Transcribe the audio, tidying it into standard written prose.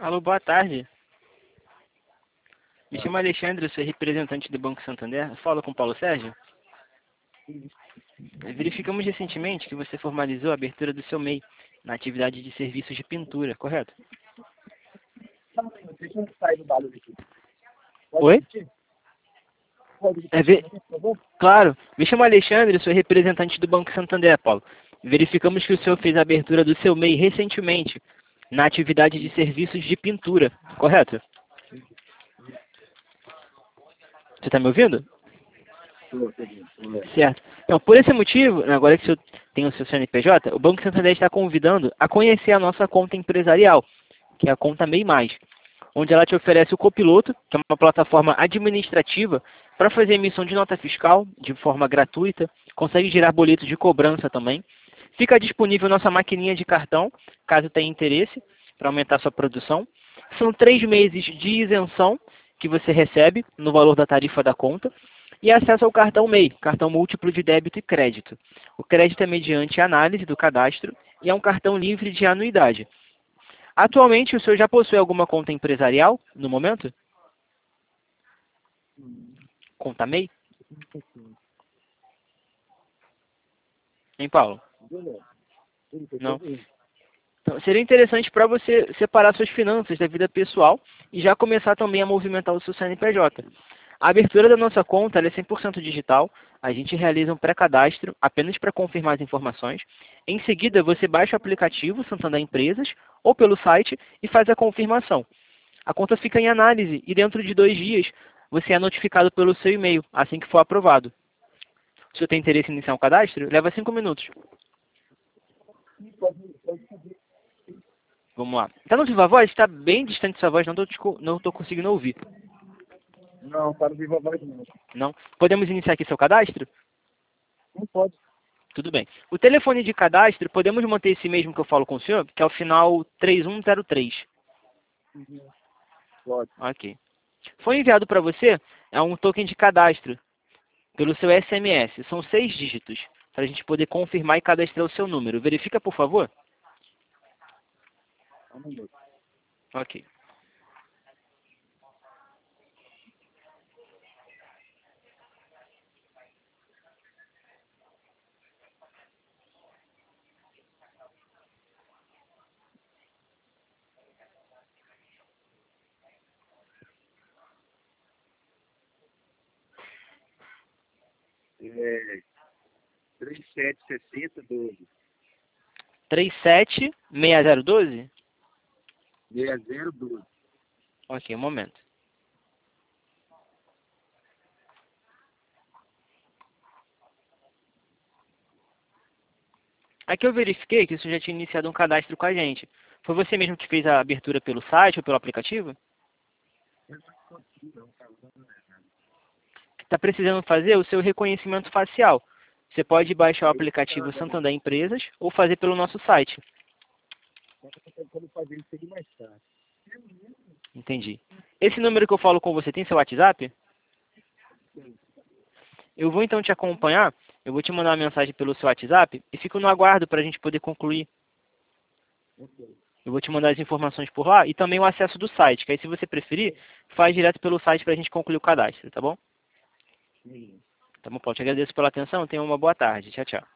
Alô, boa tarde. Me chamo Alexandre, eu sou representante do Banco Santander. Falo com o Paulo Sérgio. Verificamos recentemente que você formalizou a abertura do seu MEI na atividade de serviços de pintura, correto? Deixa eu sair do barulho aqui. Pode Oi? repetir? Pode É repetir, por favor? Claro. Me chamo Alexandre, eu sou representante do Banco Santander, Paulo. Verificamos que o senhor fez a abertura do seu MEI recentemente na atividade de serviços de pintura, correto? Você está me ouvindo? Certo. Então, por esse motivo, agora que o senhor tem o seu CNPJ, o Banco Santander está convidando a conhecer a nossa conta empresarial, que é a conta MEI+, onde ela te oferece o Copiloto, que é uma plataforma administrativa para fazer emissão de nota fiscal de forma gratuita, consegue gerar boletos de cobrança também. Fica disponível nossa maquininha de cartão, caso tenha interesse, para aumentar sua produção. São 3 meses de isenção que você recebe no valor da tarifa da conta e acesso ao cartão MEI, cartão múltiplo de débito e crédito. O crédito é mediante análise do cadastro e é um cartão livre de anuidade. Atualmente, o senhor já possui alguma conta empresarial no momento? Conta MEI? Hein, Paulo? Não. Então, seria interessante para você separar suas finanças da vida pessoal e já começar também a movimentar o seu CNPJ. A abertura da nossa conta ela é 100% digital. A gente realiza um pré-cadastro apenas para confirmar as informações. Em seguida, você baixa o aplicativo Santander Empresas ou pelo site e faz a confirmação. A conta fica em análise e dentro de 2 dias você é notificado pelo seu e-mail, assim que for aprovado. Se você tem interesse em iniciar um cadastro, leva 5 minutos. Vamos lá. Está no Viva Voz? Está bem distante sua voz, não estou conseguindo ouvir. Não, para o Viva Voz não. Não? Podemos iniciar aqui seu cadastro? Não pode. Tudo bem. O telefone de cadastro, podemos manter esse mesmo que eu falo com o senhor, que é o final 3103. Pode. Ok. Foi enviado para você um token de cadastro pelo seu SMS. São 6 dígitos, para a gente poder confirmar e cadastrar o seu número. Verifica, por favor. Ok. É 376012. 376012? 6012. Ok, um momento. Aqui eu verifiquei que você já tinha iniciado um cadastro com a gente. Foi você mesmo que fez a abertura pelo site ou pelo aplicativo? Está precisando fazer o seu reconhecimento facial. Você pode baixar o aplicativo Santander Empresas ou fazer pelo nosso site. Quando fazer isso aqui mais tarde. Entendi. Esse número que eu falo com você tem seu WhatsApp? Eu vou então te acompanhar. Eu vou te mandar uma mensagem pelo seu WhatsApp e fico no aguardo para a gente poder concluir. Eu vou te mandar as informações por lá e também o acesso do site, que aí se você preferir, faz direto pelo site para a gente concluir o cadastro, tá bom? Tá bom, Paulo. Te agradeço pela atenção. Tenha uma boa tarde. Tchau, tchau.